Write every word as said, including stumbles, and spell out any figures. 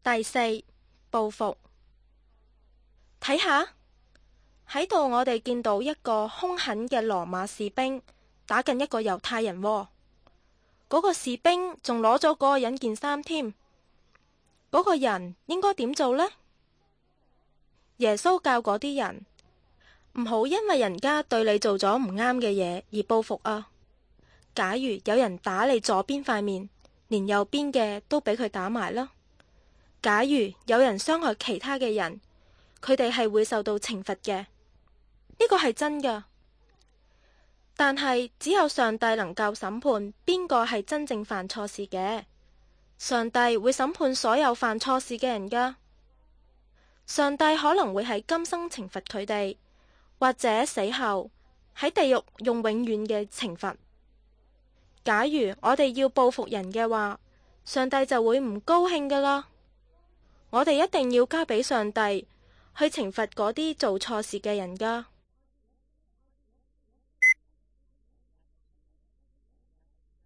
第四，報復。睇下喺度，我哋見到一個兇狠嘅羅馬士兵打緊一個猶太人喎。嗰個士兵仲攞咗嗰個人件衫添。嗰個人應該點做呢？耶穌教嗰啲人唔好因為人家對你做咗唔啱嘅嘢而報復啊。假如有人打你左邊塊面，連右邊嘅都俾佢打埋啦。假如有人傷害其他嘅人，佢哋係會受到懲罰嘅，呢個係真㗎。但係只有上帝能夠審判邊個係真正犯錯事嘅。上帝會審判所有犯錯事嘅人㗎。上帝可能會喺今生懲罰佢哋，或者死後喺地獄用永遠嘅懲罰。假如我哋要報復人嘅話，上帝就會唔高興㗎啦。我哋一定要交俾上帝去懲罰嗰啲做錯事嘅人㗎。